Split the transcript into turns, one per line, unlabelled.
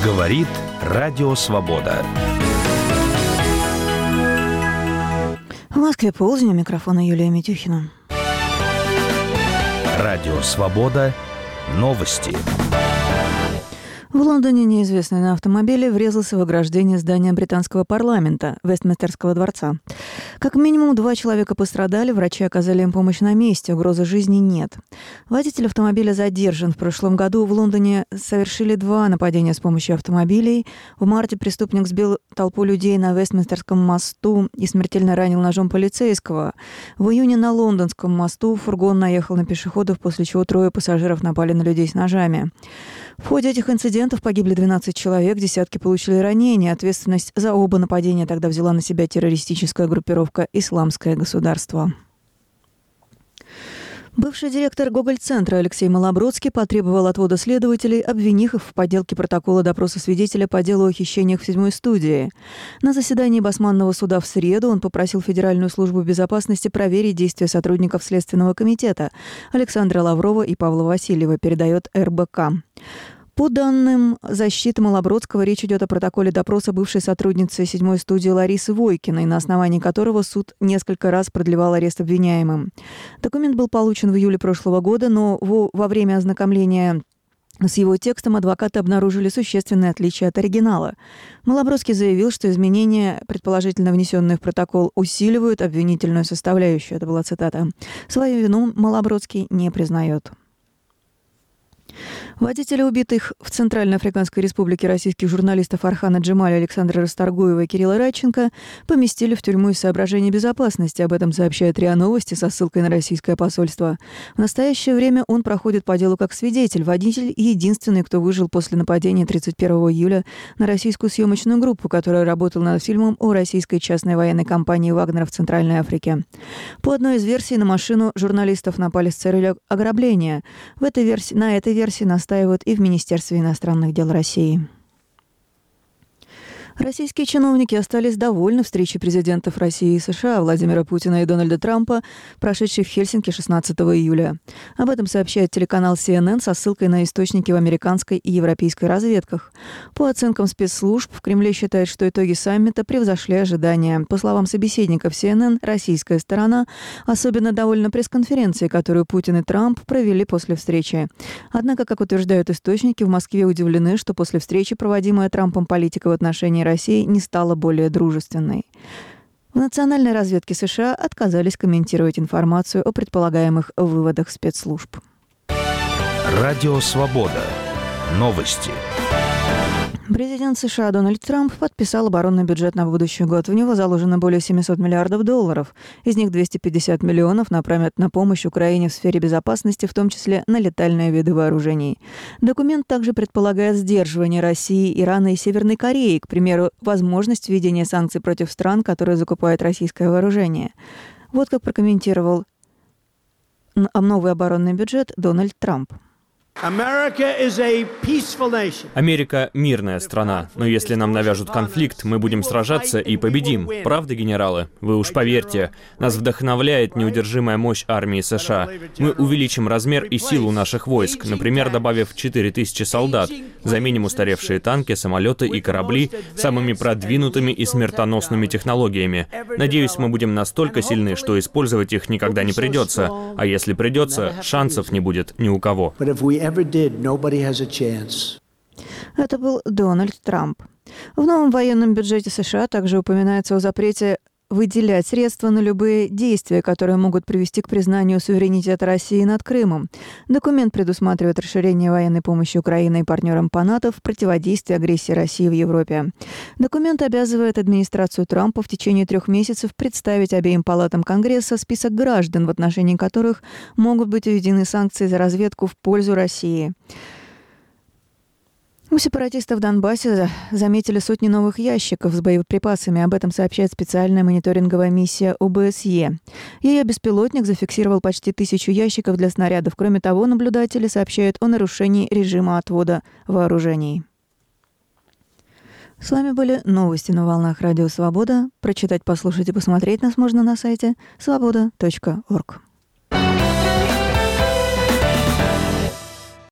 Говорит Радио Свобода.
В Москве полдень, у микрофона Юлия Митюхина.
Радио Свобода. Новости.
В Лондоне неизвестный на автомобиле врезался в ограждение здания британского парламента, Вестминстерского дворца. Как минимум 2 человека пострадали, врачи оказали им помощь на месте, угрозы жизни нет. Водитель автомобиля задержан. В прошлом году в Лондоне совершили 2 нападения с помощью автомобилей. В марте преступник сбил толпу людей на Вестминстерском мосту и смертельно ранил ножом полицейского. В июне на Лондонском мосту фургон наехал на пешеходов, после чего 3 пассажиров напали на людей с ножами. В ходе этих инцидентов погибли 12 человек, десятки получили ранения. Ответственность за оба нападения тогда взяла на себя террористическая группировка «Исламское государство». Бывший директор Гоголь-центра Алексей Малобродский потребовал отвода следователей, обвинив их в подделке протокола допроса свидетеля по делу о хищениях в 7-й студии. На заседании Басманного суда в среду он попросил Федеральную службу безопасности проверить действия сотрудников Следственного комитета Александра Лаврова и Павла Васильева, передает РБК. По данным защиты Малобродского, речь идет о протоколе допроса бывшей сотрудницы 7-й студии Ларисы Войкиной, на основании которого суд несколько раз продлевал арест обвиняемым. Документ был получен в июле прошлого года, но во время ознакомления с его текстом адвокаты обнаружили существенные отличия от оригинала. Малобродский заявил, что изменения, предположительно внесенные в протокол, усиливают обвинительную составляющую. Это была цитата. Свою вину Малобродский не признает. Водители убитых в Центральной Африканской Республике российских журналистов Архана Джемаля, Александра Расторгуева и Кирилла Радченко поместили в тюрьму из соображений безопасности. Об этом сообщает РИА Новости со ссылкой на российское посольство. В настоящее время он проходит по делу как свидетель. Водитель – единственный, кто выжил после нападения 31 июля на российскую съемочную группу, которая работала над фильмом о российской частной военной компании «Вагнер» в Центральной Африке. По одной из версий, на машину журналистов напали с целью ограбления. На этой версии настаивают и в Министерстве иностранных дел России. Российские чиновники остались довольны встречей президентов России и США Владимира Путина и Дональда Трампа, прошедшей в Хельсинки 16 июля. Об этом сообщает телеканал CNN со ссылкой на источники в американской и европейской разведках. По оценкам спецслужб, в Кремле считают, что итоги саммита превзошли ожидания. По словам собеседников CNN, российская сторона особенно довольна пресс-конференцией, которую Путин и Трамп провели после встречи. Однако, как утверждают источники, в Москве удивлены, что после встречи, проводимая Трампом политика в отношении России не стала более дружественной. В национальной разведке США отказались комментировать информацию о предполагаемых выводах спецслужб.
Радио Свобода. Новости.
Президент США Дональд Трамп подписал оборонный бюджет на будущий год. В него заложено более $700 миллиардов. Из них 250 миллионов направят на помощь Украине в сфере безопасности, в том числе на летальные виды вооружений. Документ также предполагает сдерживание России, Ирана и Северной Кореи, к примеру, возможность введения санкций против стран, которые закупают российское вооружение. Вот как прокомментировал новый оборонный бюджет Дональд Трамп.
Америка – мирная страна, но если нам навяжут конфликт, мы будем сражаться и победим. Правда, генералы? Вы уж поверьте, нас вдохновляет неудержимая мощь армии США. Мы увеличим размер и силу наших войск, например, добавив 4000 солдат, заменим устаревшие танки, самолеты и корабли самыми продвинутыми и смертоносными технологиями. Надеюсь, мы будем настолько сильны, что использовать их никогда не придется, а если придется, шансов не будет ни у кого.
Это был Дональд Трамп. В новом военном бюджете США также упоминается о запрете выделять средства на любые действия, которые могут привести к признанию суверенитета России над Крымом. Документ предусматривает расширение военной помощи Украине и партнерам по НАТО в противодействии агрессии России в Европе. Документ обязывает администрацию Трампа в течение 3 месяцев представить обеим палатам Конгресса список граждан, в отношении которых могут быть введены санкции за разведку в пользу России. У сепаратистов в Донбассе заметили сотни новых ящиков с боеприпасами. Об этом сообщает специальная мониторинговая миссия ОБСЕ. Ее беспилотник зафиксировал почти 1000 ящиков для снарядов. Кроме того, наблюдатели сообщают о нарушении режима отвода вооружений. С вами были новости на волнах Радио Свобода. Прочитать, послушать и посмотреть нас можно на сайте svoboda.org.